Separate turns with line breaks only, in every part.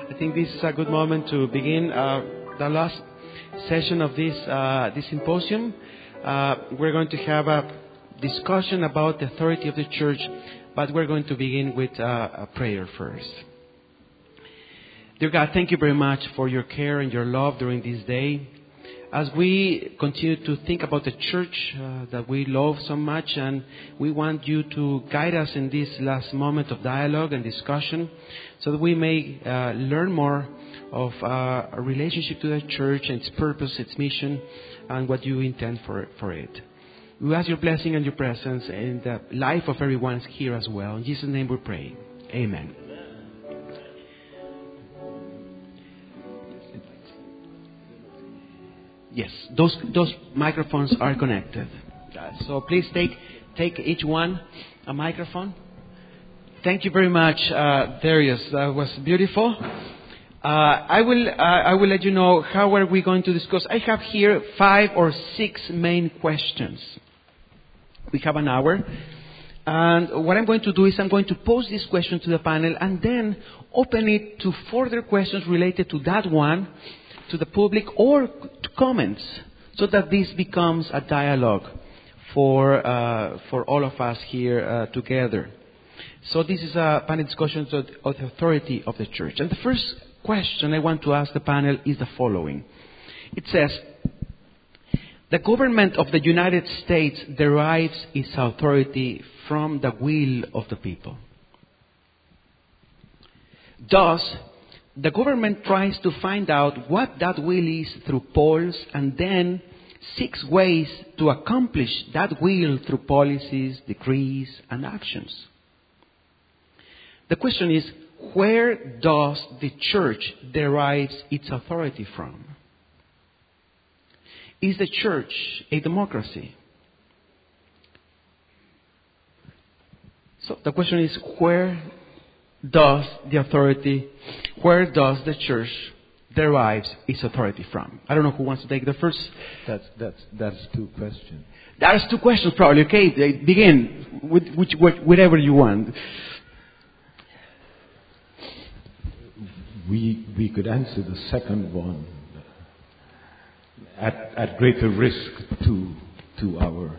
I think this is a good moment to begin the last session of this symposium. We're going to have a discussion about the authority of the church, but we're going to begin with a prayer first. Dear God, thank you very much for your care and your love during this day. As we continue to think about the church that we love so much, and we want you to guide us in this last moment of dialogue and discussion so that we may learn more of a relationship to the church and its purpose, its mission, and what you intend for it. We ask your blessing and your presence in the life of everyone here as well. In Jesus' name we pray. Amen. Yes, those microphones are connected. So please take each one a microphone. Thank you very much, Darius. That was beautiful. I will let you know how are we going to discuss. I have here 5 or 6 main questions. We have an hour. And what I'm going to do is I'm going to pose this question to the panel and then open it to further questions related to that one, to the public, or to comments, so that this becomes a dialogue for all of us here together. So this is a panel discussion of the authority of the church. And the first question I want to ask the panel is the following. It says, the government of the United States derives its authority from the will of the people. Thus, the government tries to find out what that will is through polls and then seeks ways to accomplish that will through policies, decrees, and actions. The question is, where does the church derive its authority from? Is the church a democracy? So the question is, where does the church derives its authority from? I don't know who wants to take the first.
That's 2 questions.
That's 2 questions probably. Okay, begin with whatever you want.
We could answer the second one at greater risk to our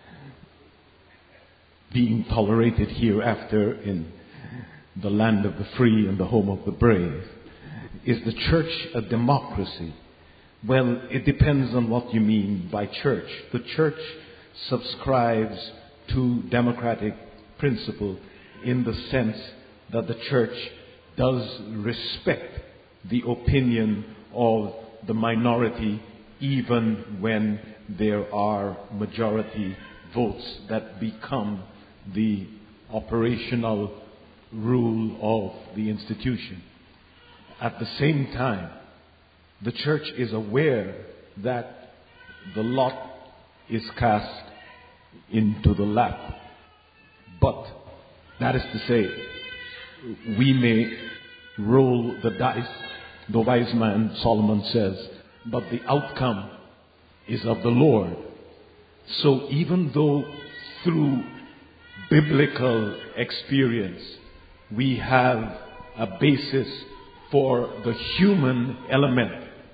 being tolerated hereafter in the land of the free and the home of the brave. Is the church a democracy? Well, it depends on what you mean by church. The church subscribes to democratic principle in the sense that the church does respect the opinion of the minority, even when there are majority votes that become the operational rule of the institution. At the same time, the church is aware that the lot is cast into the lap. But that is to say, we may roll the dice, the wise man Solomon says, but the outcome is of the Lord. So even though through biblical experience we have a basis for the human element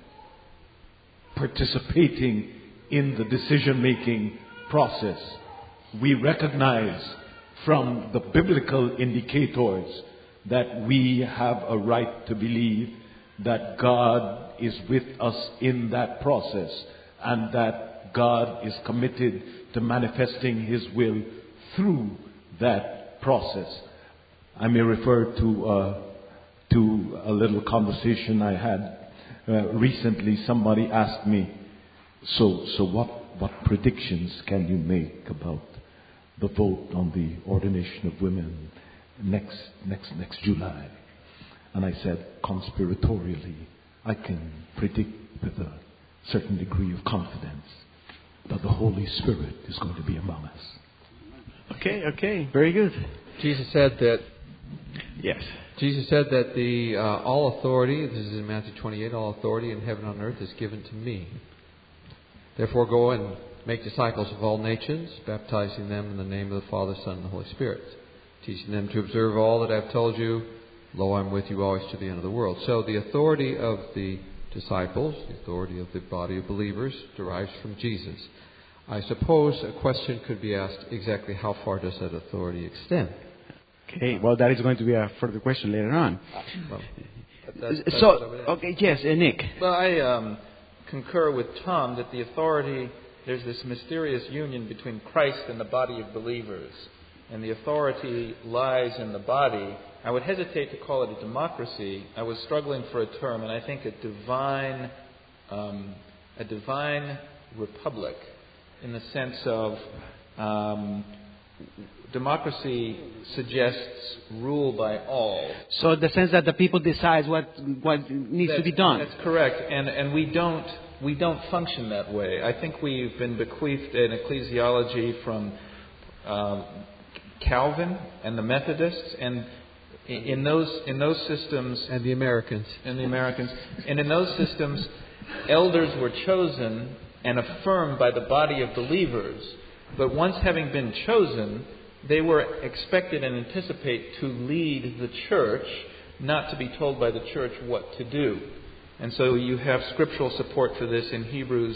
participating in the decision-making process, we recognize from the biblical indicators that we have a right to believe that God is with us in that process and that God is committed to manifesting His will through that process. I may refer to a little conversation I had recently. Somebody asked me, so what predictions can you make about the vote on the ordination of women next July? And I said, conspiratorially, I can predict with a certain degree of confidence that the Holy Spirit is going to be among us.
Okay, very good.
Jesus said that.
Yes.
Jesus said that the all authority, this is in Matthew 28, all authority in heaven and on earth is given to me. Therefore go and make disciples of all nations, baptizing them in the name of the Father, Son, and the Holy Spirit, teaching them to observe all that I have told you. Lo, I'm with you always to the end of the world. So the authority of the disciples, the authority of the body of believers, derives from Jesus. I suppose a question could be asked, exactly how far does that authority extend?
Okay, well, that is going to be a further question later on.
Well,
Okay, yes, Nick.
Well, I concur with Tom that the authority, there's this mysterious union between Christ and the body of believers. And the authority lies in the body. I would hesitate to call it a democracy. I was struggling for a term, and I think a divine republic, in the sense of democracy suggests rule by all.
So the sense that the people decide what needs to be done.
That's correct, and we don't function that way. I think we've been bequeathed an ecclesiology from Calvin and the Methodists, and in those systems,
And the Americans.
and in those systems, elders were chosen and affirmed by the body of believers. But once having been chosen, they were expected and anticipate to lead the church, not to be told by the church what to do. And so you have scriptural support for this in Hebrews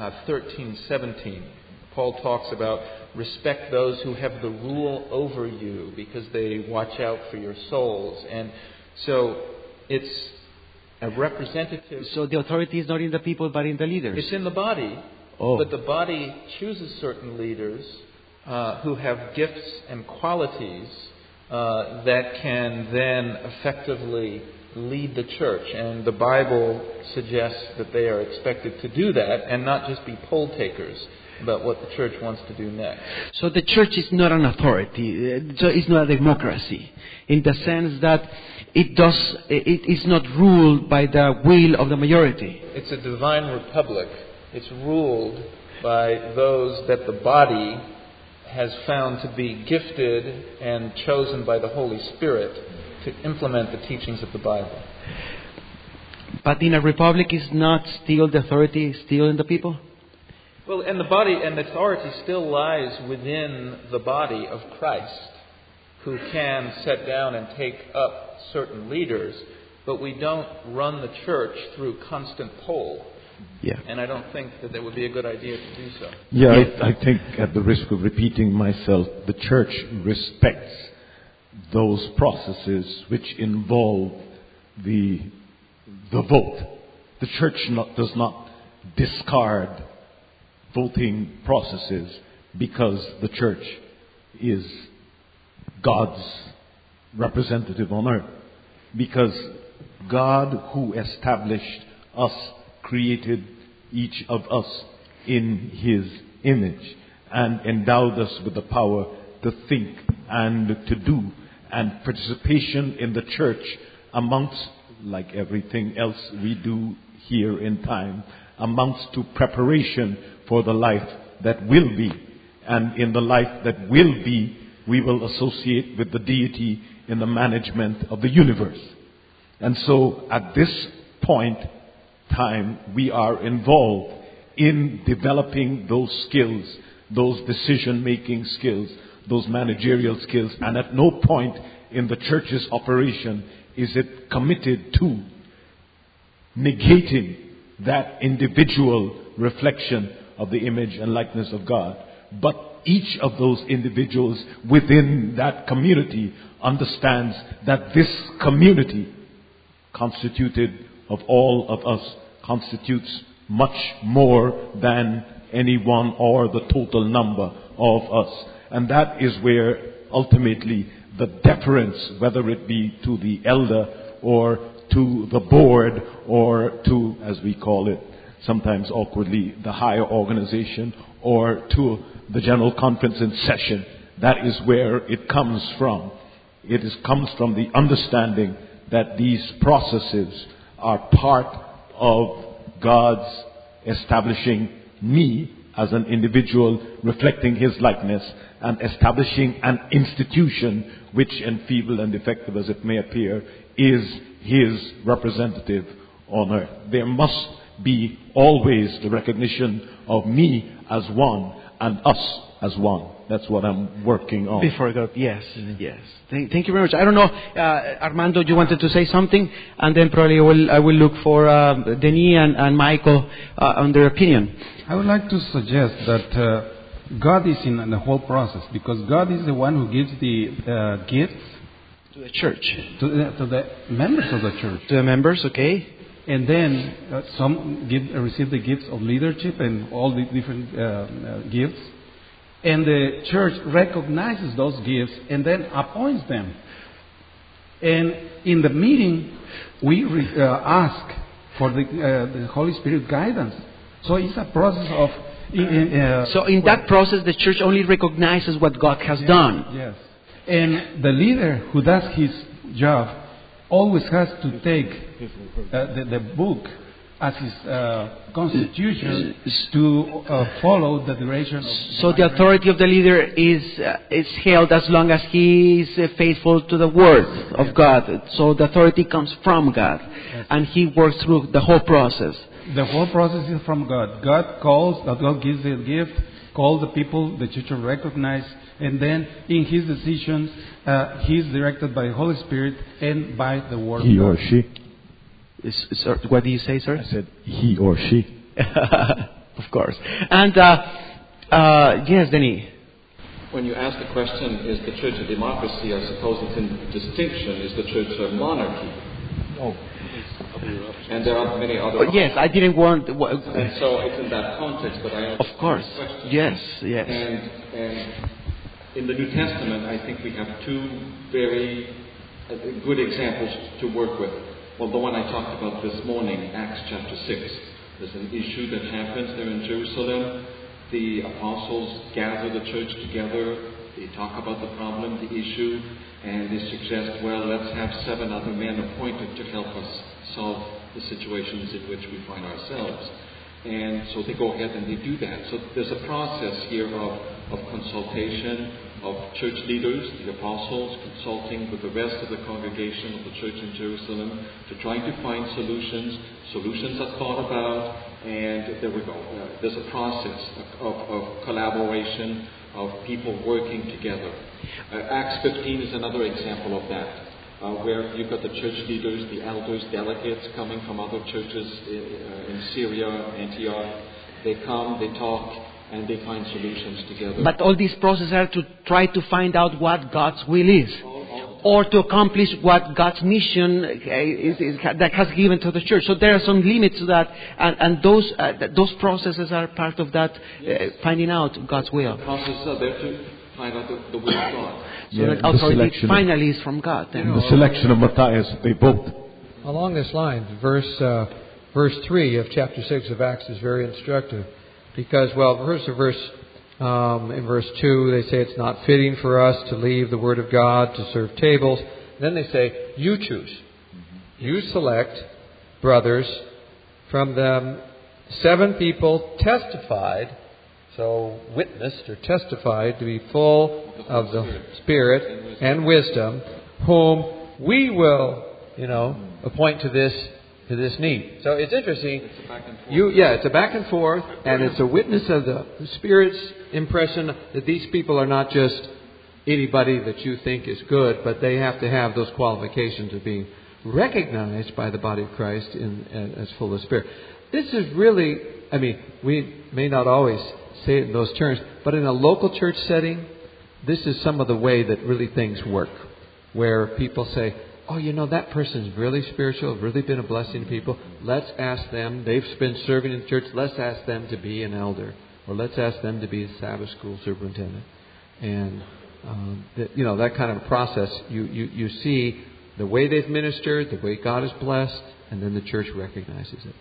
13:17. Paul talks about respect those who have the rule over you because they watch out for your souls. And so it's a representative.
So the authority is not in the people but in the leaders.
It's in the body.
Oh.
But the body chooses certain leaders who have gifts and qualities that can then effectively lead the church. And the Bible suggests that they are expected to do that and not just be poll takers about what the church wants to do next.
So the church is not an authority. So it's not a democracy in the sense that it is not ruled by the will of the majority.
It's a divine republic. It's ruled by those that the body has found to be gifted and chosen by the Holy Spirit to implement the teachings of the Bible.
But in a republic is not still the authority still in the people?
Well, and the body and the authority still lies within the body of Christ, who can set down and take up certain leaders, but we don't run the church through constant poll.
Yeah.
And I don't think that it would be a good idea to do so.
Yeah, I think at the risk of repeating myself, the church respects those processes which involve the vote. The church does not discard voting processes because the church is God's representative on earth. Because God, who established us, created each of us in His image and endowed us with the power to think and to do. And participation in the church amounts, like everything else we do here in time, amounts to preparation for the life that will be. And in the life that will be, we will associate with the deity in the management of the universe. And so at this point time, we are involved in developing those skills, those decision-making skills, those managerial skills. And at no point in the church's operation is it committed to negating that individual reflection of the image and likeness of God. But each of those individuals within that community understands that this community, constituted of all of us, constitutes much more than any one or the total number of us. And that is where ultimately the deference, whether it be to the elder or to the board or to, as we call it, sometimes awkwardly, the higher organization or to the general conference in session, that is where it comes from. It comes from the understanding that these processes are part of God's establishing me as an individual reflecting His likeness and establishing an institution which, enfeebled and defective as it may appear, is His representative on earth. There must be always the recognition of me as one and us as one. That's what I'm working on.
Before God, yes, yes. Thank you very much. I don't know, Armando, you wanted to say something, and then probably I will look for Denis and Michael on their opinion.
I would like to suggest that God is in the whole process, because God is the one who gives the gifts
To the church.
to the members of the church.
To the members, okay?
And then some receive the gifts of leadership and all the different gifts. And the church recognizes those gifts and then appoints them. And in the meeting, we ask for the Holy Spirit guidance. So it's a process of...
So in that process, the church only recognizes what God has done.
Yes. And the leader who does his job always has to take the book as his constitution to follow the direction of...
So the authority of the leader is held as long as he is faithful to the word of God. So the authority comes from God, and he works through the whole process.
The whole process is from God. God calls, God gives the gift, calls the people, the church will recognize, and then in his decisions, he is directed by the Holy Spirit and by the word
He
of
or
God.
she.
What do you say, sir?
I said he or she.
Of course. And yes, Denis.
When you ask the question, is the church a democracy, I suppose it's in distinction, is the church a monarchy?
Oh.
And there are many other...
Yes, I didn't want...
And so it's in that context that I ask
Of course.
the question.
Yes, yes.
And in the New Testament, I think we have two very good examples to work with. Well, the one I talked about this morning, Acts chapter 6. There's an issue that happens there in Jerusalem. The apostles gather the church together. They talk about the problem, the issue, and they suggest, well, let's have 7 other men appointed to help us solve the situations in which we find ourselves. And so they go ahead and they do that. So there's a process here of consultation of church leaders, the apostles, consulting with the rest of the congregation of the church in Jerusalem to try to find solutions. Solutions are thought about, and there we go. There's a process of collaboration, of people working together. Acts 15 is another example of that, where you've got the church leaders, the elders, delegates coming from other churches in Syria, Antioch. They come, they talk, and they find solutions together.
But all these processes are to try to find out what God's will is, or to accomplish what God's mission is that has given to the church. So there are some limits to that, and those processes are part of that, finding out God's will.
The processes are there to find out the will of God.
So that authority finally is from God.
In the selection of Matthias, they both.
Along this line, verse 3 of chapter 6 of Acts is very instructive. Because, well, in verse 2, they say it's not fitting for us to leave the Word of God to serve tables. Then they say, you choose. You select brothers from them. 7 people testified, so witnessed or testified to be full of the Spirit and wisdom, whom we will, appoint to this need. So it's interesting. It's a back and forth. It's a back and forth, and it's a witness of the Spirit's impression that these people are not just anybody that you think is good, but they have to have those qualifications of being recognized by the body of Christ as full of Spirit. This is really, we may not always say it in those terms, but in a local church setting, this is some of the way that really things work, where people say, oh, that person's really spiritual, really been a blessing to people. Let's ask them. They've been serving in the church. Let's ask them to be an elder. Or let's ask them to be a Sabbath school superintendent. And, that kind of a process. You see the way they've ministered, the way God has blessed, and then the church recognizes it.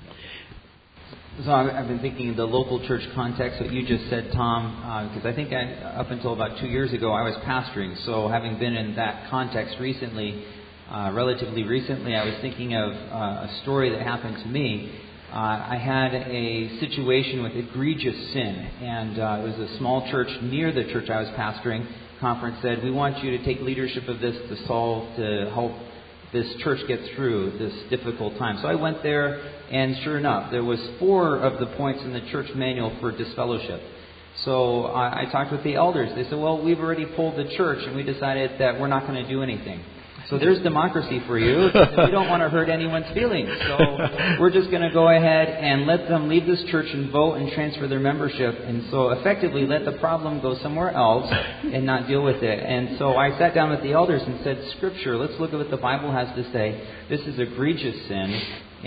So I've been thinking in the local church context, what you just said, Tom, because I think up until about 2 years ago, I was pastoring. So having been in that context recently, relatively recently, I was thinking of a story that happened to me. I had a situation with egregious sin, and it was a small church near the church I was pastoring. Conference said, we want you to take leadership of this to help this church get through this difficult time. So I went there, and sure enough, there was 4 of the points in the church manual for disfellowship. So I talked with the elders. They said, well, we've already polled the church and we decided that we're not going to do anything. So there's democracy for you. We don't want to hurt anyone's feelings. So we're just going to go ahead and let them leave this church and vote and transfer their membership. And so effectively let the problem go somewhere else and not deal with it. And so I sat down with the elders and said, Scripture, let's look at what the Bible has to say. This is egregious sin.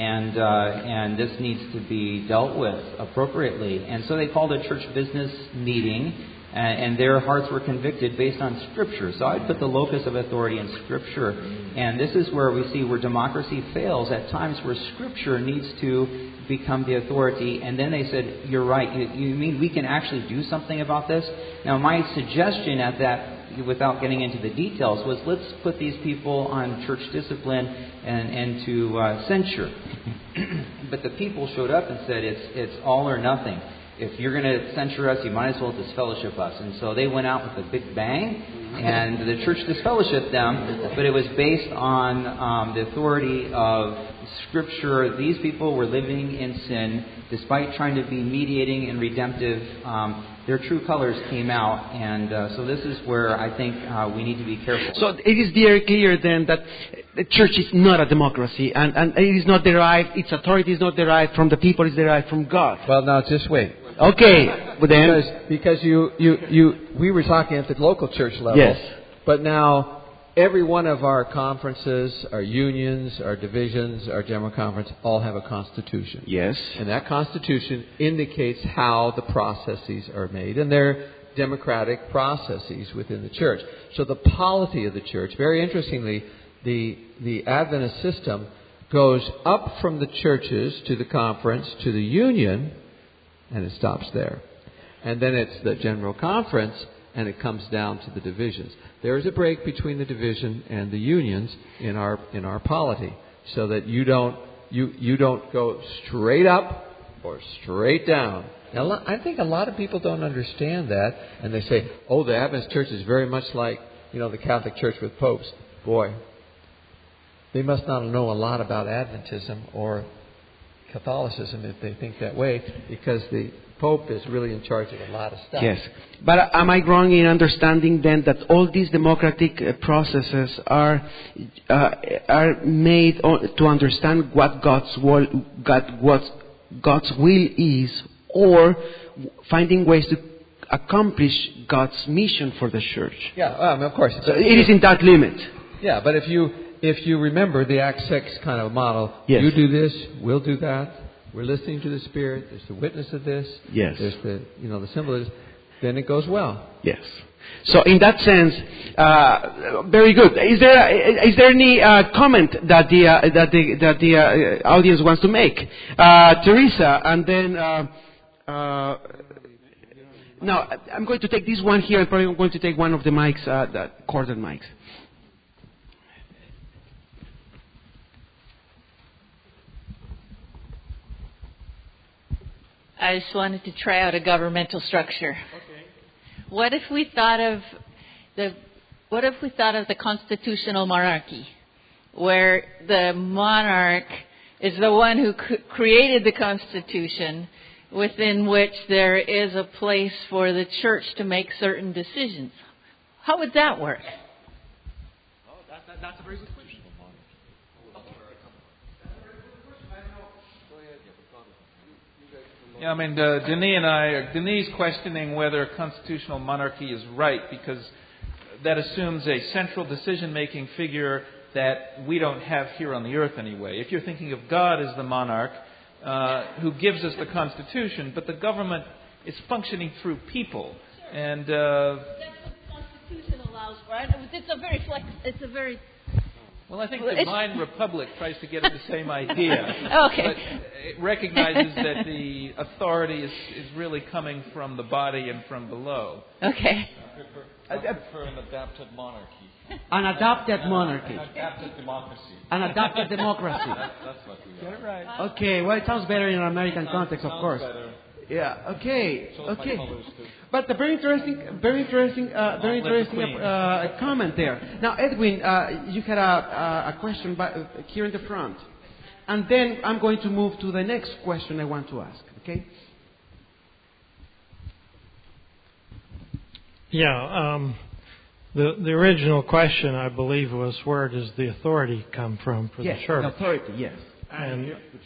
And this needs to be dealt with appropriately. And so they called a church business meeting, and their hearts were convicted based on Scripture. So I put the locus of authority in Scripture. And this is where we see where democracy fails at times, where Scripture needs to become the authority. And then they said, you're right. You mean we can actually do something about this? Now, my suggestion at that, without getting into the details, was let's put these people on church discipline and to censure. But the people showed up and said it's all or nothing. If you're going to censure us, you might as well disfellowship us. And so they went out with a big bang, and the church disfellowshipped them, but it was based on the authority of Scripture. These people were living in sin, despite trying to be mediating and redemptive. Their true colors came out, and so this is where I think we need to be careful.
So it is very clear then that the church is not a democracy, and it is not derived, its authority is not derived from the people, it's derived from God.
Well, now just wait.
Okay, but then
because we were talking at the local church level.
Yes.
But now every one of our conferences, our unions, our divisions, our general conference, all have a constitution.
Yes.
And that constitution indicates how the processes are made, and they're democratic processes within the church. So the polity of the church, very interestingly, the Adventist system goes up from the churches to the conference to the union, and it stops there. And then it's the general conference, and it comes down to the divisions. There is a break between the division and the unions in our polity, so that you don't go straight up or straight down. Now, I think a lot of people don't understand that, and they say, "Oh, the Adventist Church is very much like the Catholic Church with popes." Boy, they must not know a lot about Adventism or Catholicism if they think that way, because the Pope is really in charge of a lot of stuff.
Yes. But am I wrong in understanding then that all these democratic processes are made to understand what God's will is, or finding ways to accomplish God's mission for the church?
Yeah, of course.
So it is in that limit.
Yeah, but if you remember the Acts 6 kind of model,
yes.
You do this, we'll do that. We're listening to the Spirit. There's the witness of this.
Yes.
There's the symbol of this. Then it goes well.
Yes. So in that sense, very good. Is there any comment that the audience wants to make? Teresa, and then no, I'm going to take this one here, and probably I'm going to take one of the mics, the corded mics.
I just wanted to try out a governmental structure.
Okay.
What if we thought of the constitutional monarchy, where the monarch is the one who created the Constitution, within which there is a place for the church to make certain decisions? How would that work?
Oh, that's a very good question.
Yeah, I mean, Denis questioning whether constitutional monarchy is right, because that assumes a central decision-making figure that we don't have here on the earth anyway. If you're thinking of God as the monarch who gives us the Constitution, but the government is functioning through people, and
that's what the Constitution allows, right? It's a very
well, I think the Divine Republic tries to get at the same idea.
Okay.
But it recognizes that the authority is really coming from the body and from below.
Okay.
I prefer an adapted monarchy.
An adapted monarchy.
An adapted democracy.
An adapted democracy.
That's what we
Get
are.
it right.
Okay, well, it sounds better in an American context, of course.
Better.
Yeah. Okay.
Shows my
Okay.
colors too.
But a very interesting comment there. Now, Edwin, you had a question here in the front, and then I'm going to move to the next question I want to ask. Okay.
The original question, I believe, was where does the authority come from for the church?
Yes, authority, yes.
And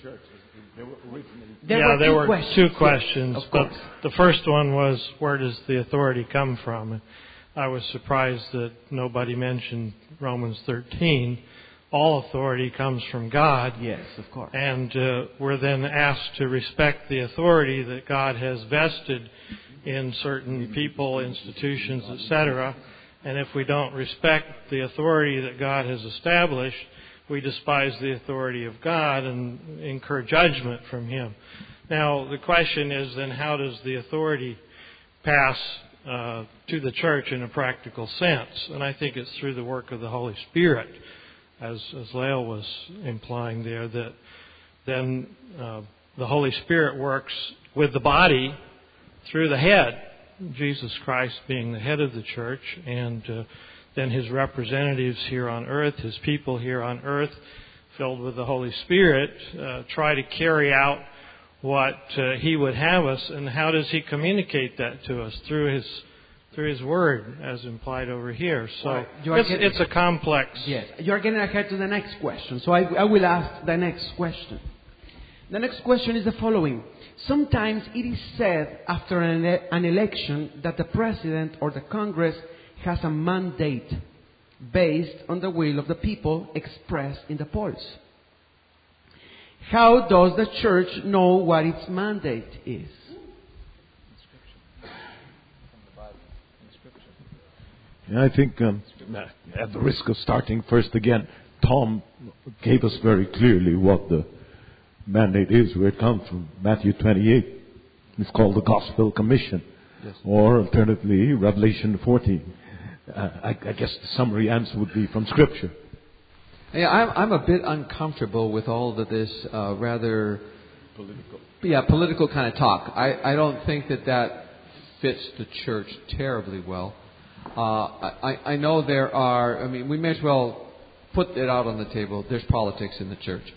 There were
two questions,
yes, of
but
course.
the first one was where does the authority come from? And I was surprised that nobody mentioned Romans 13. All authority comes from God.
Yes, of course.
And we're then asked to respect the authority that God has vested in certain people, institutions, etc. And if we don't respect the authority that God has established, we despise the authority of God and incur judgment from Him. Now, the question is then, how does the authority pass to the church in a practical sense? And I think it's through the work of the Holy Spirit, as Lael was implying there, that then the Holy Spirit works with the body through the head, Jesus Christ being the head of the church, and then His representatives here on earth, His people here on earth, filled with the Holy Spirit, try to carry out what He would have us. And how does He communicate that to us? Through His Word, as implied over here. So it's a complex...
Yes, you're getting ahead to the next question. So I will ask the next question. The next question is the following. Sometimes it is said after an election that the President or the Congress has a mandate based on the will of the people expressed in the polls. How does the church know what its mandate is?
Yeah, I think, at the risk of starting first again, Tom gave us very clearly what the mandate is, where it comes from. Matthew 28. It's called the Gospel Commission.
Yes.
Or alternatively, Revelation 14. I guess the summary answer would be from Scripture.
Yeah, I'm a bit uncomfortable with all of this rather political kind of talk. I don't think that fits the church terribly well. I know there are. I mean, we may as well put it out on the table. There's politics in the church.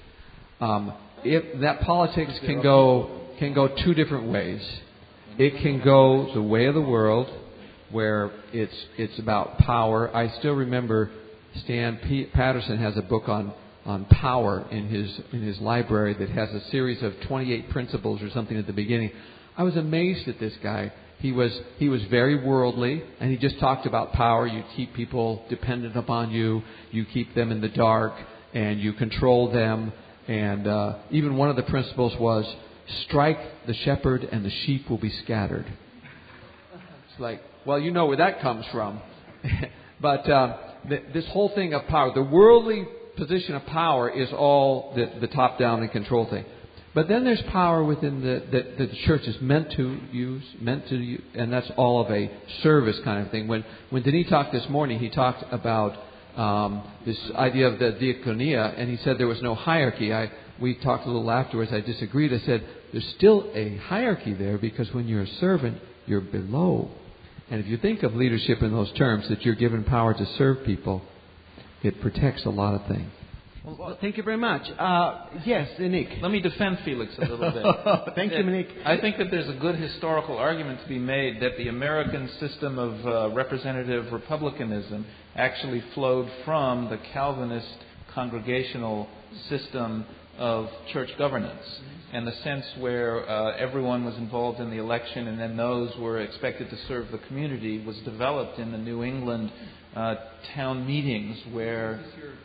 If that politics can go two different ways. It can go the way of the world, where it's about power. I still remember Stan Patterson has a book on power in his library that has a series of 28 principles or something at the beginning. I was amazed at this guy. He was very worldly, and he just talked about power. You keep people dependent upon you. You keep them in the dark, and you control them. And even one of the principles was, strike the shepherd and the sheep will be scattered. It's like, well, you know where that comes from. But this whole thing of power, the worldly position of power is all the top-down and control thing. But then there's power within that the church is meant to use, and that's all of a service kind of thing. When Denis talked this morning, he talked about this idea of the diaconia, and he said there was no hierarchy. We talked a little afterwards. I disagreed. I said there's still a hierarchy there, because when you're a servant, you're below. And if you think of leadership in those terms, that you're given power to serve people, it protects a lot of things.
Well, thank you very much. Yes, Nick.
Let me defend Felix a little bit.
Thank you, Nick.
I think that there's a good historical argument to be made that the American system of representative republicanism actually flowed from the Calvinist congregational system of church governance. And the sense where everyone was involved in the election and then those were expected to serve the community was developed in the New England town meetings where...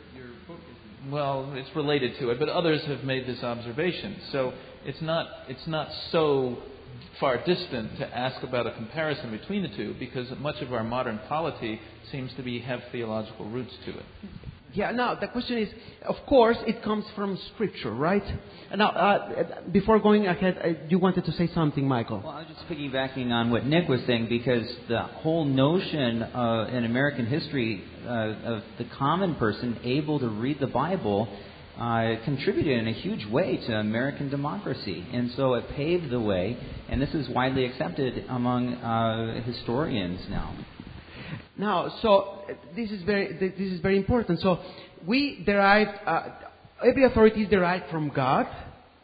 Well, it's related to it, but others have made this observation. So it's not so far distant to ask about a comparison between the two, because much of our modern polity seems to have theological roots to it.
Yeah, now the question is, of course, it comes from Scripture, right? Now, before going ahead, you wanted to say something, Michael.
Well, I was just piggybacking on what Nick was saying, because the whole notion in American history of the common person able to read the Bible contributed in a huge way to American democracy. And so it paved the way, and this is widely accepted among historians now.
Now, so this is very important. So we derive every authority is derived from God,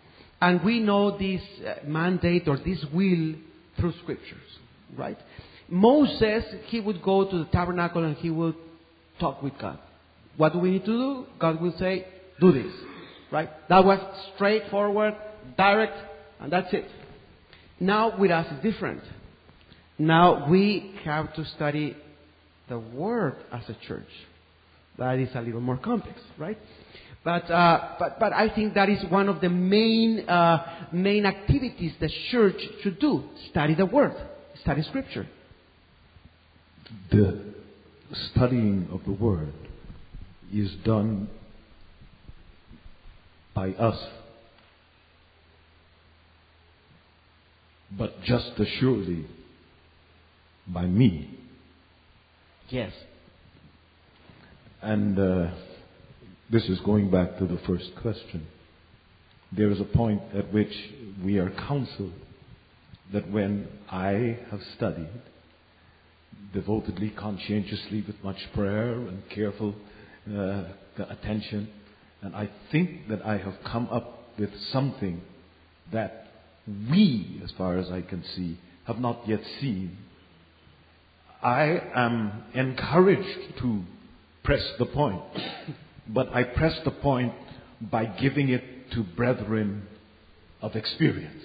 and we know this mandate or this will through Scriptures, right? Moses, he would go to the tabernacle and he would talk with God. What do we need to do? God will say, do this. Right? That was straightforward, direct, and that's it. Now with us it's different. Now we have to study the Word as a church. That is a little more complex, right? But I think that is one of the main activities the church should do. Study the Word. Study Scripture.
The studying of the Word is done by us, but just as surely by me.
Yes.
And this is going back to the first question. There is a point at which we are counseled that when I have studied devotedly, conscientiously, with much prayer and careful attention, and I think that I have come up with something that we, as far as I can see, have not yet seen, I am encouraged to press the point. But I press the point by giving it to brethren of experience.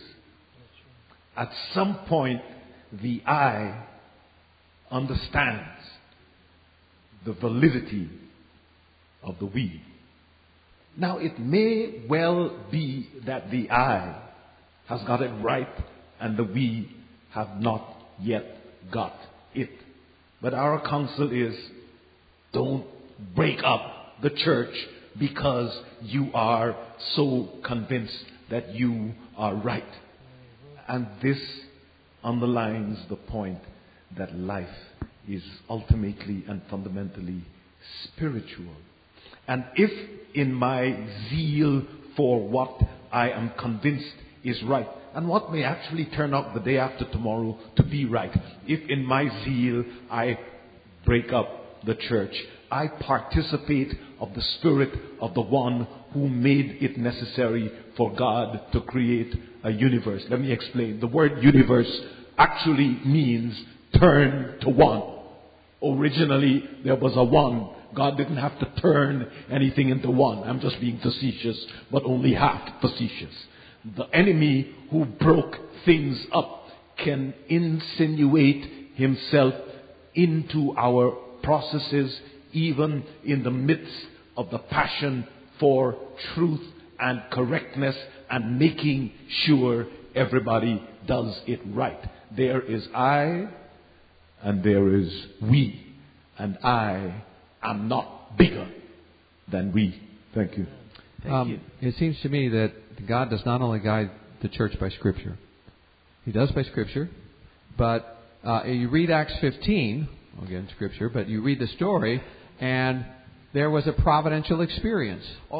At some point, the eye understands the validity of the we. Now, it may well be that the I has got it right and the we have not yet got it. But our counsel is, don't break up the church because you are so convinced that you are right. And this underlines the point that life is ultimately and fundamentally spiritual. And if in my zeal for what I am convinced is right, and what may actually turn out the day after tomorrow to be right, if in my zeal I break up the church, I participate of the spirit of the one who made it necessary for God to create a universe. Let me explain. The word universe actually means turn to one. Originally, there was a one. God didn't have to turn anything into one. I'm just being facetious, but only half facetious. The enemy who broke things up can insinuate himself into our processes, even in the midst of the passion for truth and correctness and making sure everybody does it right. There is I and there is we, and I am not bigger than we. Thank you.
Thank you.
It seems to me that God does not only guide the church by Scripture. He does by Scripture, but you read Acts 15, again Scripture, but you read the story, and there was a providential experience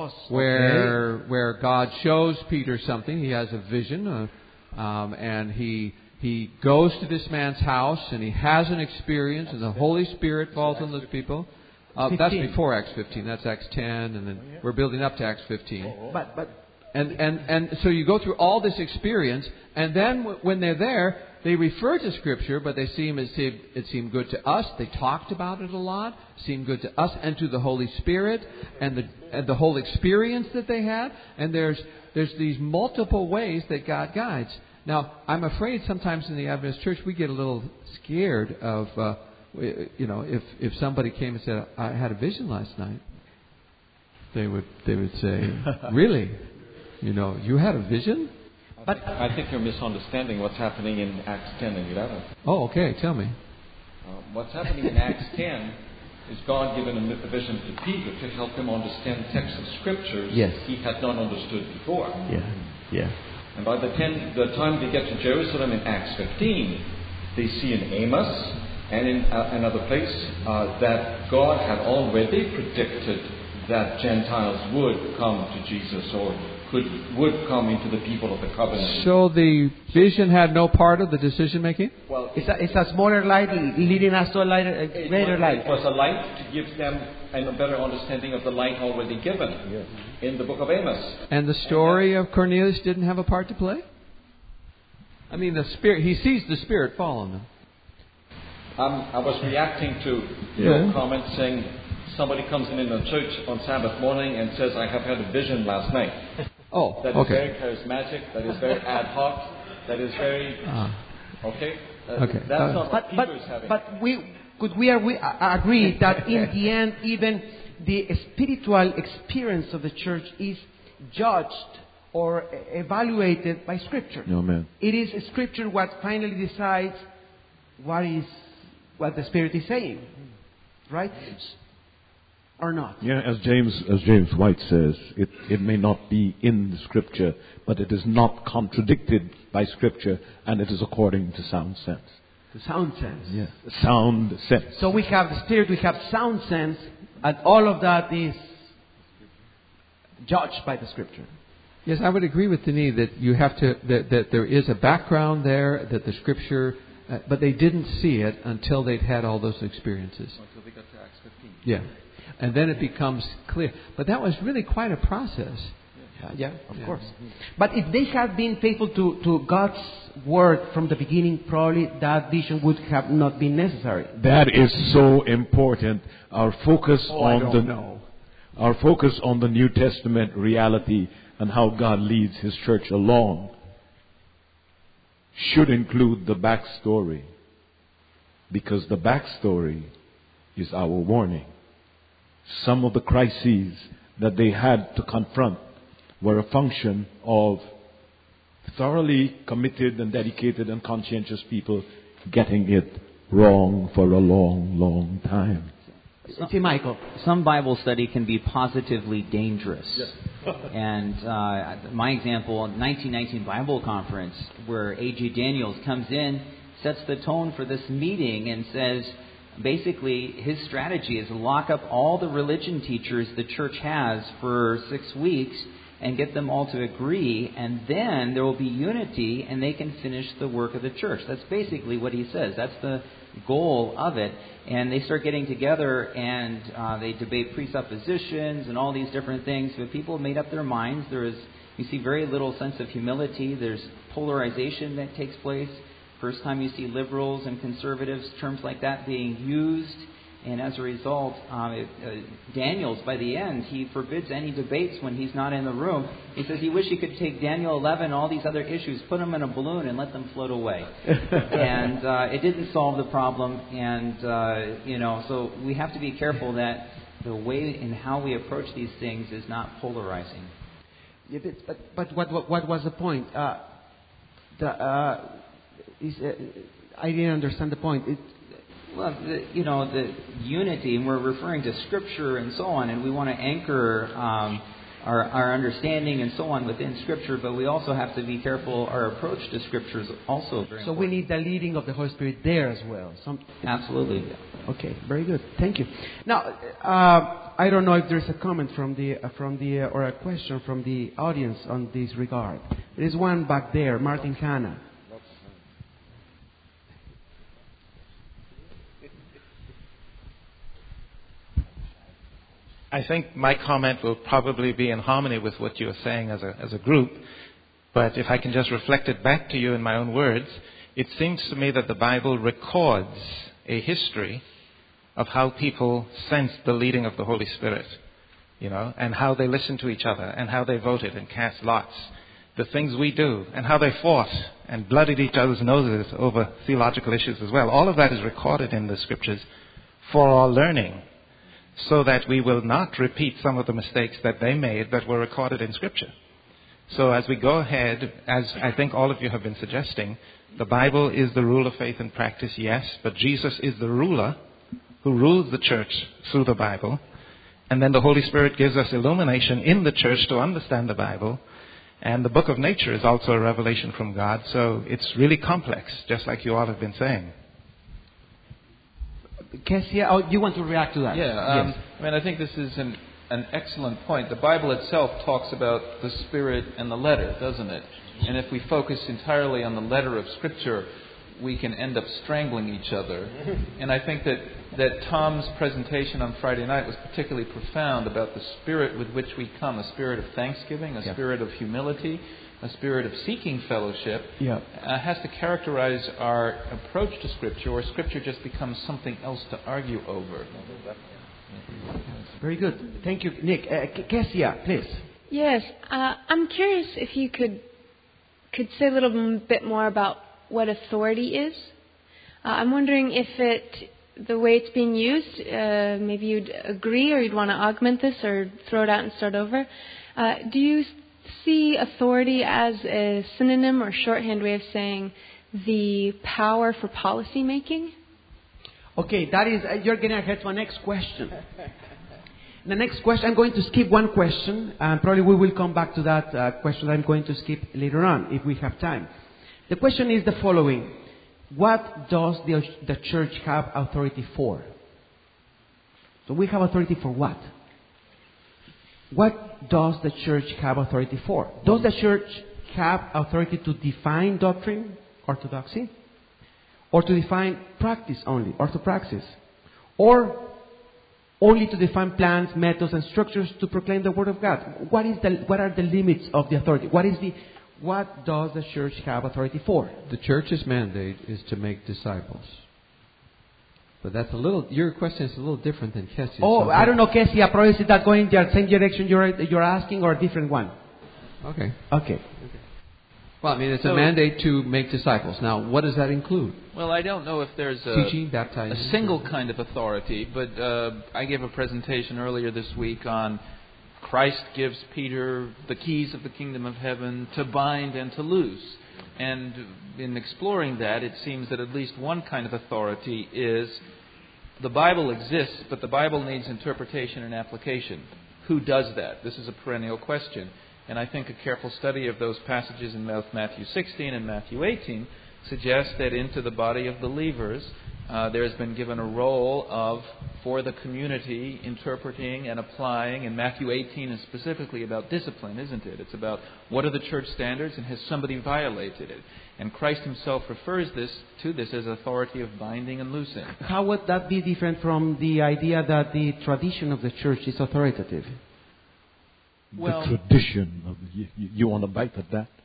where God shows Peter something. He has a vision, and he goes to this man's house, and he has an experience, and the Holy Spirit falls on those people. That's before Acts 15. That's Acts 10, and then we're building up to Acts 15. And so you go through all this experience, and then when they're there, they refer to Scripture, but it seemed good to us. They talked about it a lot. It seemed good to us and to the Holy Spirit and the whole experience that they had. And there's these multiple ways that God guides. Now, I'm afraid sometimes in the Adventist church we get a little scared of, if somebody came and said, "I had a vision last night," they would say, "Really? You had a vision?"
But I think you're misunderstanding what's happening in Acts 10 and 11.
Oh, okay. Tell me.
What's happening in Acts 10 is God given a vision to Peter to help him understand texts of Scriptures he had not understood before.
Yeah.
And by the time they get to Jerusalem in Acts 15, they see in Amos and in another place that God had already predicted that Gentiles would come to Jesus or would come into the people of the covenant.
So the vision had no part of the decision making?
Well,
it's a smaller light leading us to a greater light.
It was a light to give them a better understanding of the light already given in the book of Amos.
And the story of Cornelius didn't have a part to play? I mean, the Spirit, he sees the Spirit fall on them.
I was reacting to your comment saying somebody comes in the church on Sabbath morning and says, I have had a vision last night.
Oh,
that is
okay.
very charismatic, that is very ad hoc, that is very... okay?
Okay.
That's not what Peter is having.
But could we agree that in the end, even the spiritual experience of the church is judged or evaluated by Scripture?
Amen.
It is Scripture what finally decides what the Spirit is saying, right? Or not?
Yeah, as James White says, it may not be in the Scripture, but it is not contradicted by Scripture, and it is according to sound sense.
To sound sense.
Yeah, sound sense.
So we have the Spirit, we have sound sense, and all of that is judged by the Scripture.
Yes, I would agree with Denis that you have to that there is a background there, that the Scripture, but they didn't see it until they'd had all those experiences.
Until they got to Acts 15.
Yeah. And then it becomes clear. But that was really quite a process.
Yeah, of course. But if they had been faithful to God's word from the beginning, probably that vision would have not been necessary.
That is so important. Our focus on the New Testament reality and how God leads His church along should include the backstory, because the backstory is our warning. Some of the crises that they had to confront were a function of thoroughly committed and dedicated and conscientious people getting it wrong for a long, long time.
See, Michael.
Some Bible study can be positively dangerous. And my example, 1919 Bible Conference, where A.J. Daniels comes in, sets the tone for this meeting and says, basically, his strategy is to lock up all the religion teachers the church has for 6 weeks and get them all to agree, and then there will be unity and they can finish the work of the church. That's basically what he says. That's the goal of it. And they start getting together and they debate presuppositions and all these different things. But people have made up their minds. You see very little sense of humility. There's polarization that takes place. First time you see liberals and conservatives, terms like that being used. And as a result, Daniel's, by the end, he forbids any debates when he's not in the room. He says he wished he could take Daniel 11, all these other issues, put them in a balloon and let them float away. And it didn't solve the problem. And, so we have to be careful that the way in how we approach these things is not polarizing.
Yeah, but what was the point? I didn't understand the point.
Well, the unity, and we're referring to Scripture and so on, and we want to anchor our understanding and so on within Scripture, but we also have to be careful. Our approach to Scripture is also very important.
We need the leading of the Holy Spirit there as well.
Absolutely.
Okay, very good. Thank you. Now, I don't know if there's a comment or a question from the audience on this regard. There is one back there, Martin Hanna.
I think my comment will probably be in harmony with what you are saying as a group. But if I can just reflect it back to you in my own words, it seems to me that the Bible records a history of how people sensed the leading of the Holy Spirit, and how they listened to each other, and how they voted and cast lots, the things we do, and how they fought and bloodied each other's noses over theological issues as well. All of that is recorded in the Scriptures for our learning, so that we will not repeat some of the mistakes that they made that were recorded in Scripture. So as we go ahead, as I think all of you have been suggesting, the Bible is the rule of faith and practice, yes, but Jesus is the ruler who rules the church through the Bible. And then the Holy Spirit gives us illumination in the church to understand the Bible. And the book of nature is also a revelation from God. So it's really complex, just like you all have been saying.
Kessia, you want to react to that?
Yeah,
yes.
I think this is an excellent point. The Bible itself talks about the Spirit and the letter, doesn't it? And if we focus entirely on the letter of Scripture, we can end up strangling each other. And I think that Tom's presentation on Friday night was particularly profound about the spirit with which we come, a spirit of thanksgiving, a spirit of humility, a spirit of seeking fellowship, has to characterize our approach to Scripture, or Scripture just becomes something else to argue over.
Very good. Thank you, Nick. Kezia, please.
Yes, I'm curious if you could say a little bit more about what authority is. I'm wondering if the way it's being used, maybe you'd agree or you'd want to augment this or throw it out and start over. Do you see authority as a synonym or shorthand way of saying the power for policy making?
Okay, that is, you're getting ahead to our next question. The next question, I'm going to skip one question, and probably we will come back to that question I'm going to skip later on, if we have time. The question is the following. What does the church have authority for? So we have authority for what? What does the church have authority for? Does the church have authority to define doctrine, orthodoxy? Or to define practice only, orthopraxis? Or only to define plans, methods, and structures to proclaim the Word of God? What are the limits of the authority? What does the church have authority for?
The church's mandate is to make disciples. But that's your question is a little different than Kesia's.
Oh, I don't know, Kesia. Probably is that going in the same direction you're asking, or a different one?
Okay.
Well, I mean, it's a mandate to make disciples. Now, what does that include?
Well, I don't know if there's
teaching, baptizing,
a single kind of authority, but I gave a presentation earlier this week on Christ gives Peter the keys of the kingdom of heaven to bind and to loose. And in exploring that, it seems that at least one kind of authority is the Bible exists, but the Bible needs interpretation and application. Who does that? This is a perennial question. And I think a careful study of those passages in both Matthew 16 and Matthew 18 suggests that into the body of believers there has been given a role for the community, interpreting and applying. And Matthew 18 is specifically about discipline, isn't it? It's about what are the church standards and has somebody violated it? And Christ himself refers to this as authority of binding and loosing.
How would that be different from the idea that the tradition of the church is authoritative?
The tradition of you want to bite at that?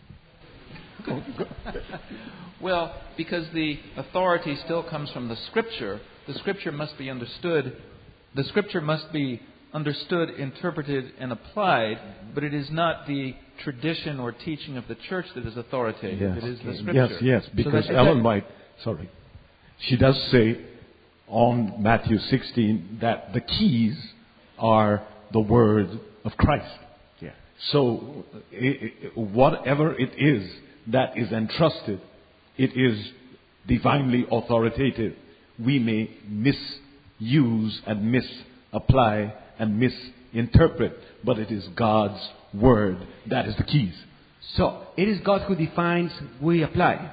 Well, because the authority still comes from the Scripture. The Scripture must be understood. The Scripture must be understood, interpreted, and applied. But it is not the tradition or teaching of the church that is authoritative.
Yes.
It is the Scripture.
Yes. Because Ellen White, she does say on Matthew 16 that the keys are the word of Christ.
Yeah.
So whatever it is that is entrusted, it is divinely authoritative. We may misuse and misapply and misinterpret, but it is God's word that is the keys.
So it is God who defines, we apply.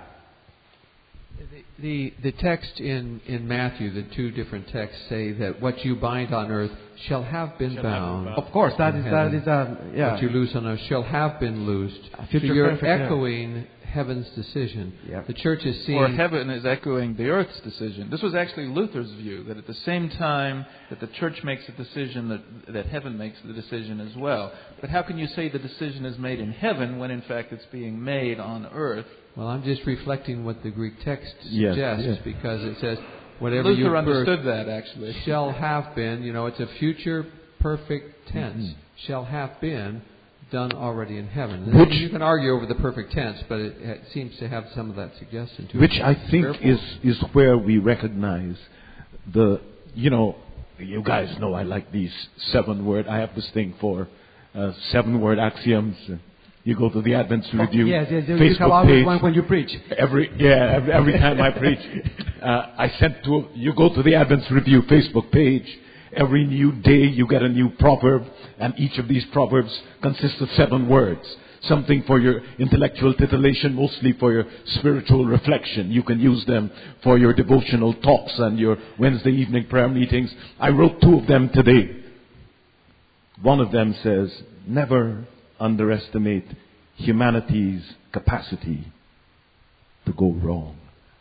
The text in Matthew, the two different texts say that what you bind on earth shall have been bound.
Of course, that is
What you loose on earth shall have been loosed. So you're echoing heaven's decision.
Yep.
The church is seeing...
Or heaven is echoing the earth's decision. This was actually Luther's view, that at the same time that the church makes a decision, that heaven makes the decision as well. But how can you say the decision is made in heaven when in fact it's being made on earth?
Well, I'm just reflecting what the Greek text suggests, because it says, whatever
Luther
you
understood that, actually.
Shall have been, it's a future perfect tense. Mm-hmm. Shall have been done already in heaven. You can argue over the perfect tense, but it seems to have some of that suggestion to it.
Which I think is where we recognize you guys know I like these 7-word, I have this thing for 7-word axioms. You go to the Adventist Review Facebook
you have
page.
One when you preach.
Every time I preach, you go to the Adventist Review Facebook page. Every new day you get a new proverb, and each of these proverbs consists of 7 words. Something for your intellectual titillation, mostly for your spiritual reflection. You can use them for your devotional talks and your Wednesday evening prayer meetings. I wrote 2 of them today. One of them says, never underestimate humanity's capacity to go wrong.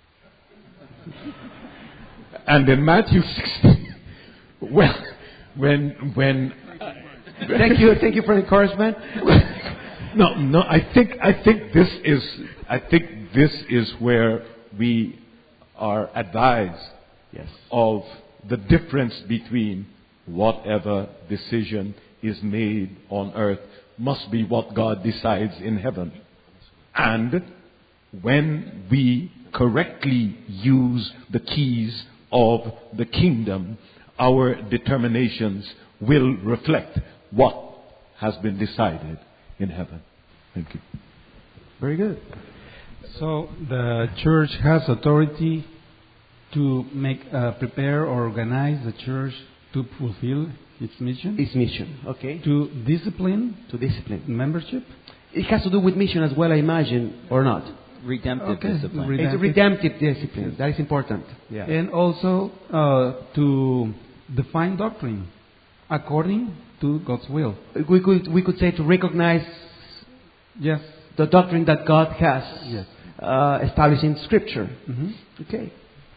And in Matthew 16, well, when
Thank you for the encouragement.
no, I think this is where we are advised of the difference between whatever decision is made on earth must be what God decides in heaven. And when we correctly use the keys of the kingdom, our determinations will reflect what has been decided in heaven. Thank you.
Very good.
So the church has authority to prepare or organize the church to fulfill its mission.
Its mission, okay.
To discipline membership.
It has to do with mission as well, I imagine, or not?
Redemptive discipline.
It's a redemptive discipline. Yes. That is important. Yeah.
And also to define doctrine according to God's will.
We could say to recognize the doctrine that God has established in Scripture.
Mm-hmm.
Okay.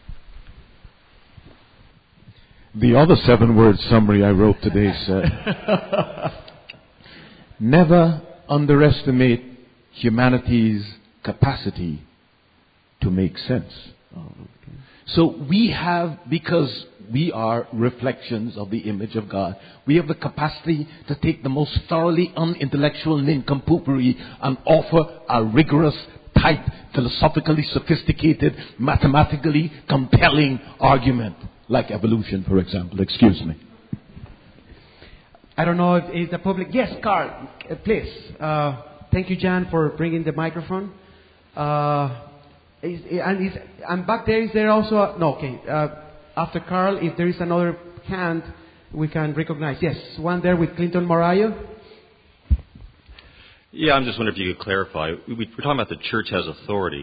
The other 7-word summary I wrote today said, never underestimate humanity's capacity to make sense.
Oh, okay.
So we have, because we are reflections of the image of God, we have the capacity to take the most thoroughly unintellectual nincompoopry and offer a rigorous, tight, philosophically sophisticated, mathematically compelling argument. Like evolution, for example. Excuse me.
I don't know if the public... Yes, Carl, please. Thank you, Jan, for bringing the microphone. And back there, is there also... No, okay. After Carl, if there is another hand, we can recognize. Yes, one there with Clinton Morayo.
Yeah, I'm just wondering if you could clarify. We're talking about the church has authority.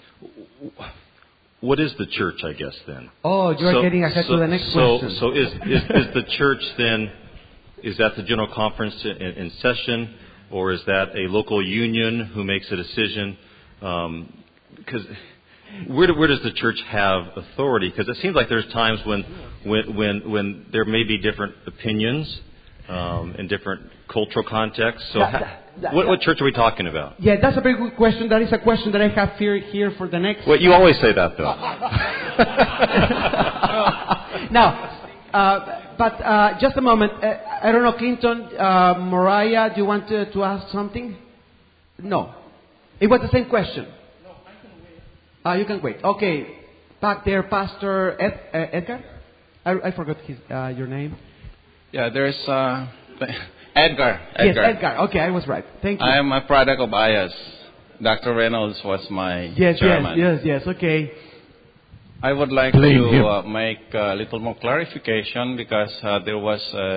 What is the church, I guess, then?
Oh, you're getting ahead to the next question.
So is the church then, is that the general conference in session, or is that a local union who makes a decision? Because where does the church have authority? Because it seems like there's times when there may be different opinions in different cultural contexts. So what church are we talking about?
Yeah, that's a very good question. That is a question that I have here for the next...
Well, you always say that, though.
But just a moment. I don't know, Clinton, Mariah, do you want to ask something? No. It was the same question. No, I can wait. You can wait. Okay. Back there, Pastor Edgar? I forgot your name.
Yeah, there's... Edgar.
Yes, Edgar. Okay, I was right. Thank you.
I am a product of IAS. Dr. Reynolds was my chairman.
Yes. Okay.
I would like to make a little more clarification because there was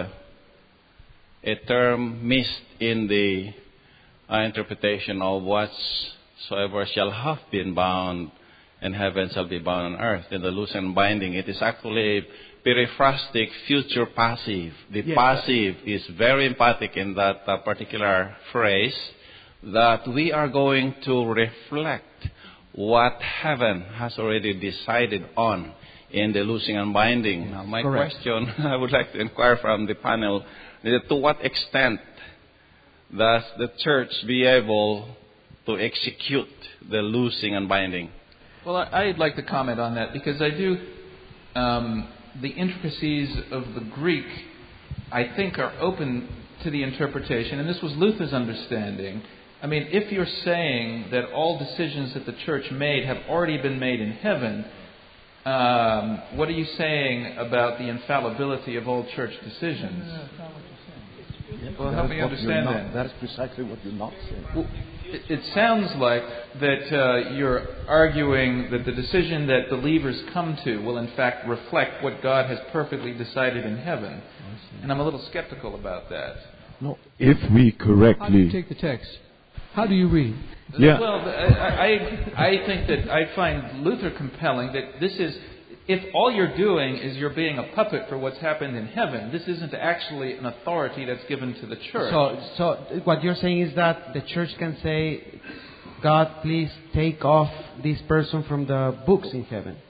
a term missed in the interpretation of whatsoever shall have been bound in heaven shall be bound on earth. In the loose and binding, it is actually a periphrastic future passive. The passive is very emphatic in that particular phrase, that we are going to reflect what heaven has already decided on in the loosing and binding. Now, my question, I would like to inquire from the panel, to what extent does the church be able to execute the loosing and binding?
Well, I'd like to comment on that because I do... the intricacies of the Greek, I think, are open to the interpretation, and this was Luther's understanding. I mean, if you're saying that all decisions that the church made have already been made in heaven, what are you saying about the infallibility of all church decisions? Well, help me understand that.
That is precisely what you're not saying.
Well, it sounds like that you're arguing that the decision that believers come to will in fact reflect what God has perfectly decided in heaven. And I'm a little skeptical about that.
No, if we correctly...
How do you take the text? How do you read?
Yeah.
Well, I think that I find Luther compelling that this is... If all you're doing is you're being a puppet for what's happened in heaven, this isn't actually an authority that's given to the church.
So what you're saying is that the church can say, God, please take off this person from the books in heaven.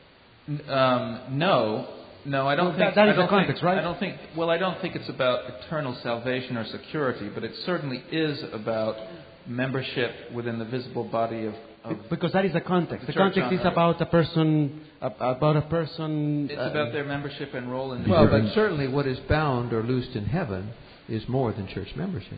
No, I don't think
that is the context, right?
I don't think it's about eternal salvation or security, but it certainly is about membership within the visible body of
because that is the context. The
church
context
on
is
earth.
about a person.
It's about their membership and role in the
Well,
church.
but certainly what is bound or loosed in heaven is more than church membership.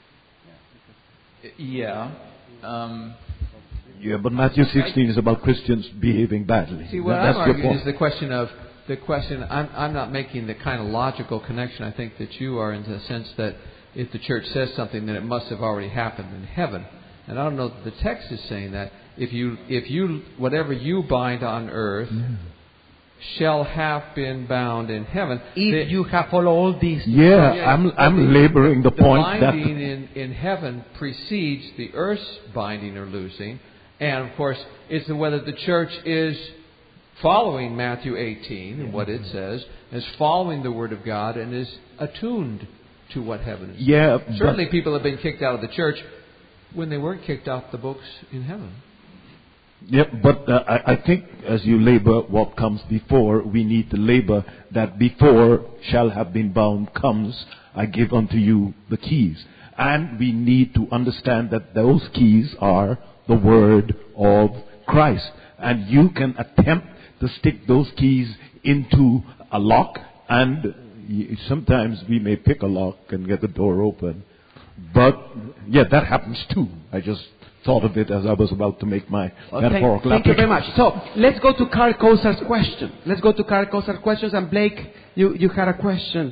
Yeah.
Yeah, but Matthew 16 is about Christians behaving badly.
See, what
That's
I'm
your
arguing
point.
is the question. I'm not making the kind of logical connection I think that you are, in the sense that if the church says something, then it must have already happened in heaven. And I don't know that the text is saying that. If you whatever you bind on earth shall have been bound in heaven.
If you have followed all these.
I'm laboring the point that
the binding in heaven precedes the earth's binding or loosing, and of course it's whether the church is following Matthew 18 and what it says, is following the Word of God, and is attuned to what heaven is.
Yeah,
certainly people have been kicked out of the church when they weren't kicked off the books in heaven.
Yep, but I think as you labor what comes before, we need to labor that before shall have been bound comes, I give unto you the keys. And we need to understand that those keys are the Word of Christ. And you can attempt to stick those keys into a lock, and sometimes we may pick a lock and get the door open. But, yeah, that happens too. I just thought of it as I was about to make my metaphorical
Thank you very
application.
much. So let's go to Carl Kosar's question. Let's go to Carl Kosar's questions. And Blake, you had a question.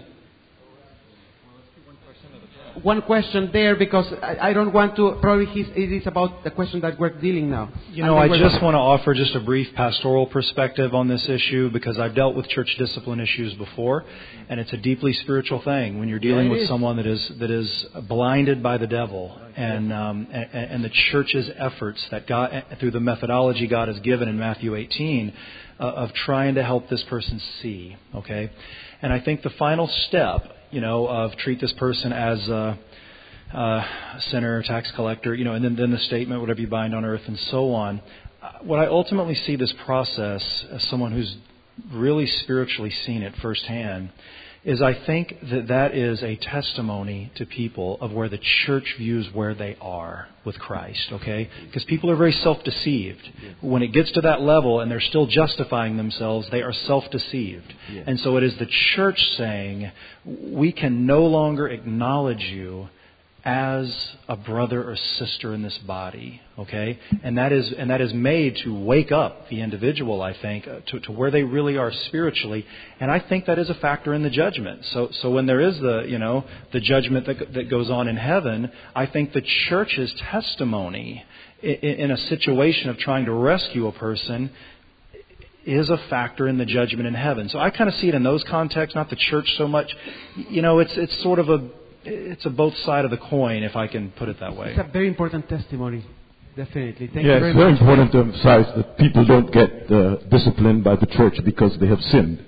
One question there, because I don't want to. Probably it is about the question that we're dealing now.
You know, I just want to offer just a brief pastoral perspective on this issue, because I've dealt with church discipline issues before, and it's a deeply spiritual thing when you're dealing with someone that is blinded by the devil, and the church's efforts that God, through the methodology God has given in Matthew 18, of trying to help this person see. Okay, and I think the final step, of treat this person as a sinner, tax collector, and then the statement, whatever you bind on earth, and so on. What I ultimately see this process as someone who's really spiritually seen it firsthand is I think that is a testimony to people of where the church views where they are with Christ, okay? Because people are very self-deceived. When it gets to that level and they're still justifying themselves, they are self-deceived. And so it is the church saying, we can no longer acknowledge you as a brother or sister in this body, okay? And that is made to wake up the individual, I think, to where they really are spiritually. And I think that is a factor in the judgment. So when there is the judgment that goes on in heaven, I think the church's testimony in a situation of trying to rescue a person is a factor in the judgment in heaven. So I kind of see it in those contexts, not the church so much. It's sort of it's a both side of the coin, if I can put it that way.
It's a very important testimony, definitely. Thank you very
it's
much.
very important to emphasize that people don't get disciplined by the church because they have sinned.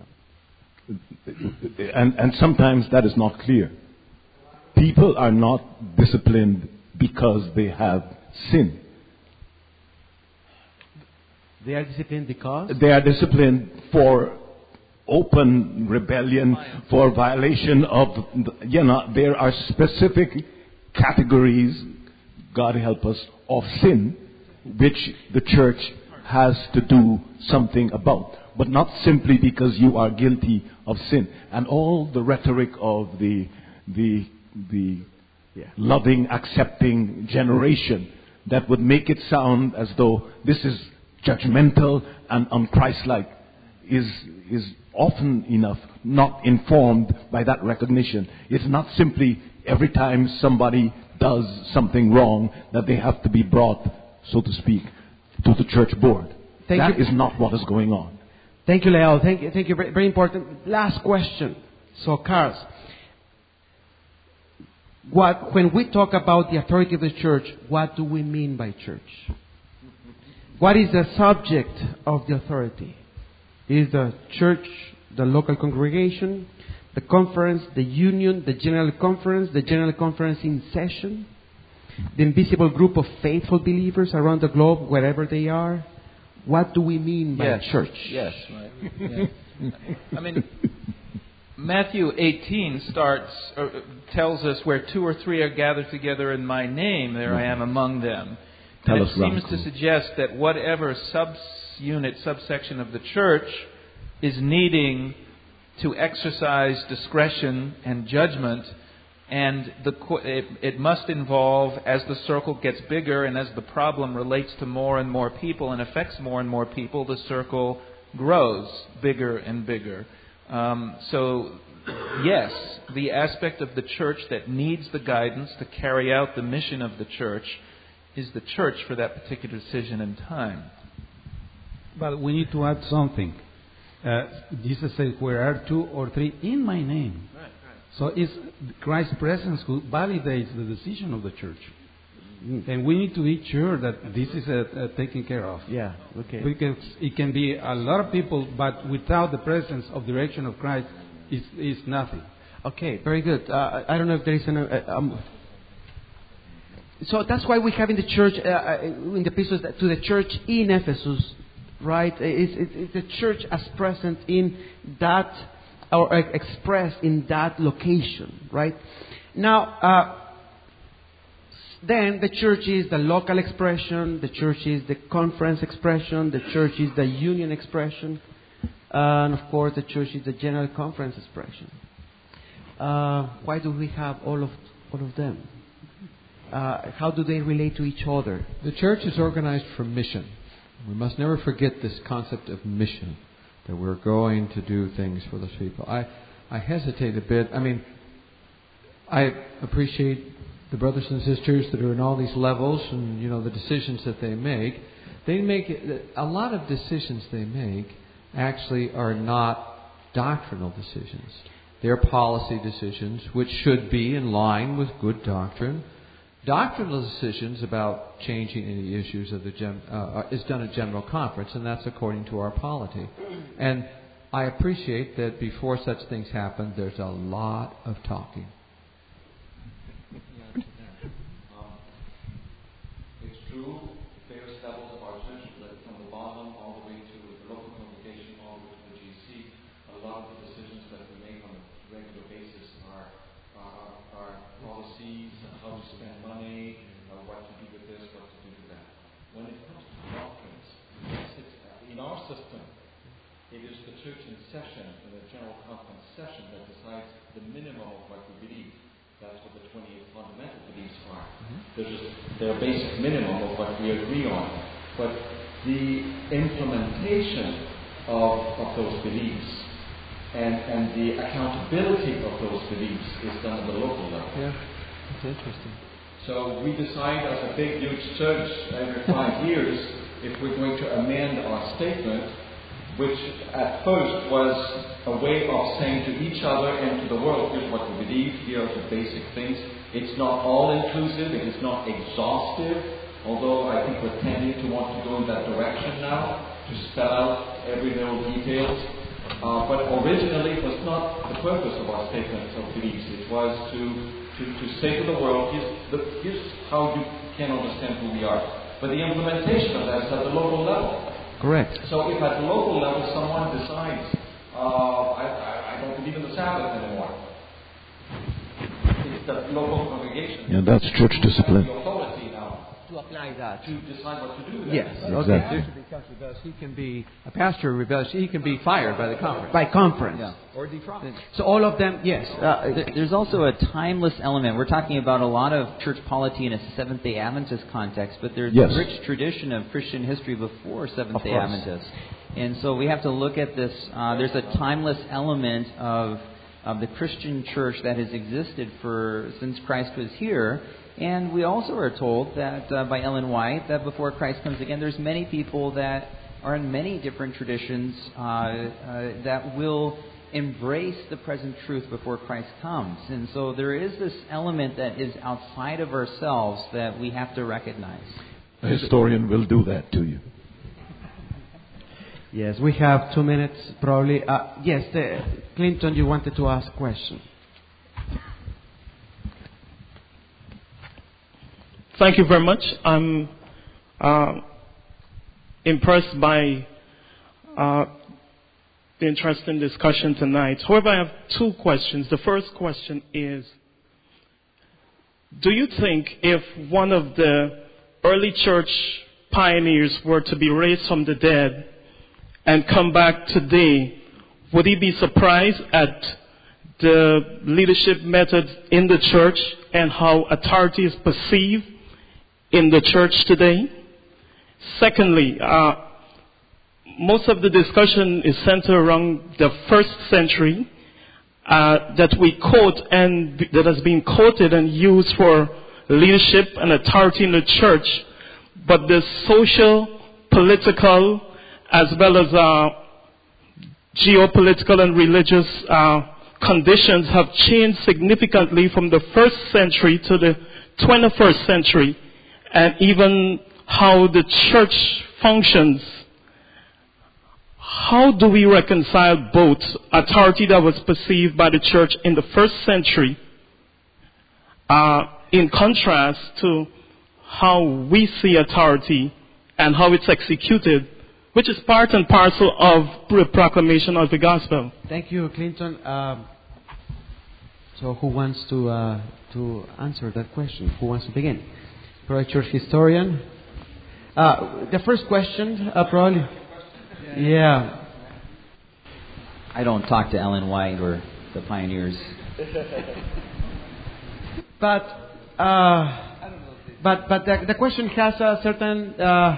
And sometimes that is not clear. People are not disciplined because they have sinned.
They are disciplined because?
They are disciplined for open rebellion, for violation of, there are specific categories, God help us, of sin, which the church has to do something about. But not simply because you are guilty of sin. And all the rhetoric of the loving, accepting generation that would make it sound as though this is judgmental and unchristlike is often enough not informed by that recognition. It's not simply every time somebody does something wrong that they have to be brought, so to speak, to the church board. That is not what is going on.
Thank you, Leo. Thank you. Very, very important. Last question. So, Carl, when we talk about the authority of the church, what do we mean by church? What is the subject of the authority? Is the church, the local congregation, the conference, the union, the general conference in session, the invisible group of faithful believers around the globe, wherever they are? What do we mean by church?
Yes, right. Yeah. I mean, Matthew 18 tells us where 2 or 3 are gathered together in my name, there I am among them. And it seems to suggest that whatever subsection of the church is needing to exercise discretion and judgment, and it must involve, as the circle gets bigger and as the problem relates to more and more people and affects more and more people, the circle grows bigger and bigger. So, yes, the aspect of the church that needs the guidance to carry out the mission of the church is the church for that particular decision and time.
But we need to add something. Jesus said, where are 2 or 3 in my name.
Right.
So it's Christ's presence who validates the decision of the church. And we need to be sure that this is taken care of.
Yeah, okay.
Because it can be a lot of people, but without the presence of direction of Christ, it's nothing.
Okay, very good. I don't know if there is an... so that's why we have in the church, in the epistles to the church in Ephesus, right? It's the church as present in that, or expressed in that location, right? Now, then the church is the local expression, the church is the conference expression, the church is the union expression, and of course the church is the general conference expression. Why do we have all of them? How do they relate to each other?
The church is organized for mission. We must never forget this concept of mission, that we're going to do things for those people. I hesitate a bit. I mean, I appreciate the brothers and sisters that are in all these levels and, the decisions that they make. A lot of decisions they make actually are not doctrinal decisions. They're policy decisions which should be in line with good doctrine. Doctrinal decisions about changing any issues of is done at General Conference, and that's according to our polity. And I appreciate that before such things happen, there's a lot of talking.
It's true, various levels of our church, from the bottom all the way to the local congregation, all the way to the GC, a lot of the decisions that we make on a regular basis are policies, how to spend money, what to do with this, what to do with that. When it comes to doctrines, in our system, it is the church in session, in the General Conference session, that decides the minimum of what we believe. That's what the 28 fundamental beliefs are. They're a basic minimum of what we agree on. But the implementation of those beliefs and the accountability of those beliefs is done at the local level.
Yeah, that's interesting.
So we decide as a big, huge church every 5 years if we're going to amend our statement, which at first was a way of saying to each other and to the world, here's what we believe, here are the basic things. It's not all-inclusive, it is not exhaustive, although I think we're tending to want to go in that direction now, to spell out every little detail. But originally it was not the purpose of our statement of beliefs. It was to say to the world, here's how you can understand who we are. But the implementation of that is at the local level.
Correct.
So if at the local level someone decides, I don't believe in the Sabbath anymore, it's the local congregation.
Yeah, that's church discipline.
The authority now
to apply that.
To decide what to do with that.
Yes,
exactly.
He can be a pastor rebellious. He can be fired by the conference.
By conference.
Yeah. Or defrocked.
So all of them, yes.
There's also a timeless element. We're talking about a lot of church polity in a Seventh-day Adventist context, but there's a rich tradition of Christian history before Seventh-day Adventists. And so we have to look at this. There's a timeless element of the Christian church that has existed since Christ was here. And we also are told that by Ellen White that before Christ comes again, there's many people that are in many different traditions that will embrace the present truth before Christ comes. And so there is this element that is outside of ourselves that we have to recognize.
A historian will do that to you.
Yes, we have 2 minutes probably. Yes, Clinton, you wanted to ask a question.
Thank you very much. impressed by the interesting discussion tonight. However, I have two questions. The first question is, do you think if one of the early church pioneers were to be raised from the dead and come back today, would he be surprised at the leadership method in the church and how authority is perceived in the church today? Secondly, most of the discussion is centered around the first century that we quote and that has been quoted and used for leadership and authority in the church, but the social, political, as well as geopolitical and religious conditions have changed significantly from the first century to the 21st century, and even how the church functions. How do we reconcile both authority that was perceived by the church in the first century in contrast to how we see authority and how it's executed, which is part and parcel of the proclamation of the gospel?
Thank you, Clinton. So who wants to answer that question? Who wants to begin? Probably church historian. The first question, probably. Yeah.
I don't talk to Ellen White or the pioneers.
But the question has a certain.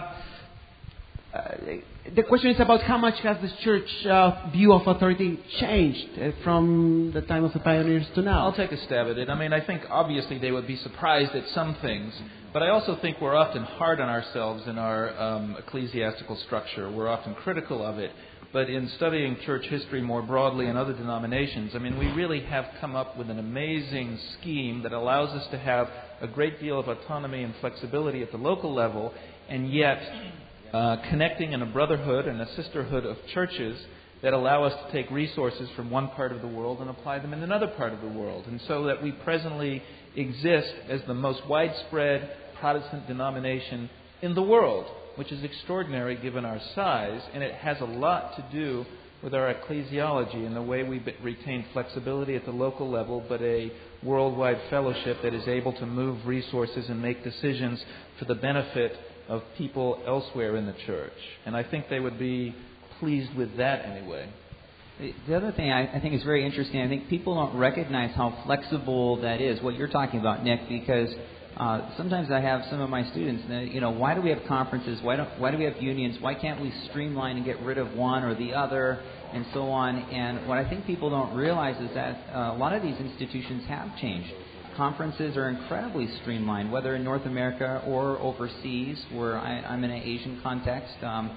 The question is about how much has the church view of authority changed from the time of the pioneers to now?
I'll take a stab at it. I mean, I think obviously they would be surprised at some things, but I also think we're often hard on ourselves in our ecclesiastical structure. We're often critical of it. But in studying church history more broadly and other denominations, I mean, we really have come up with an amazing scheme that allows us to have a great deal of autonomy and flexibility at the local level, and yet connecting in a brotherhood and a sisterhood of churches that allow us to take resources from one part of the world and apply them in another part of the world. And so that we presently exist as the most widespread Protestant denomination in the world, which is extraordinary given our size, and it has a lot to do with our ecclesiology and the way we retain flexibility at the local level, but a worldwide fellowship that is able to move resources and make decisions for the benefit of people elsewhere in the church. And I think they would be pleased with that anyway.
The other thing I think is very interesting, I think people don't recognize how flexible that is, what you're talking about, Nick, because sometimes I have some of my students, why do we have conferences? Why do we have unions? Why can't we streamline and get rid of one or the other, and so on? And what I think people don't realize is that a lot of these institutions have changed. Conferences are incredibly streamlined, whether in North America or overseas, where I'm in an Asian context.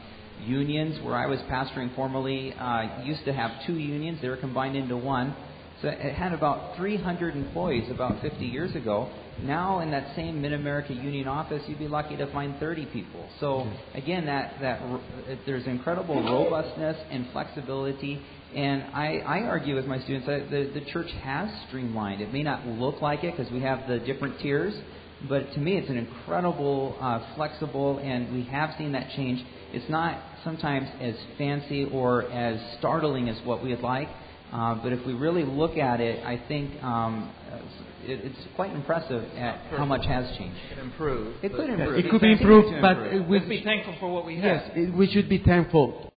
Unions, where I was pastoring formerly, used to have 2 unions. They were combined into one. So it had about 300 employees about 50 years ago. Now in that same Mid-America Union office, you'd be lucky to find 30 people. So again, that there's incredible robustness and flexibility. And I argue with my students that the church has streamlined. It may not look like it because we have the different tiers, but to me it's an incredible, flexible, and we have seen that change. It's not sometimes as fancy or as startling as what we'd like, but if we really look at it, I think it's quite impressive at how much has changed.
It could improve.
It could be improved, but
we'd be thankful for what we have.
Yes, we should be thankful.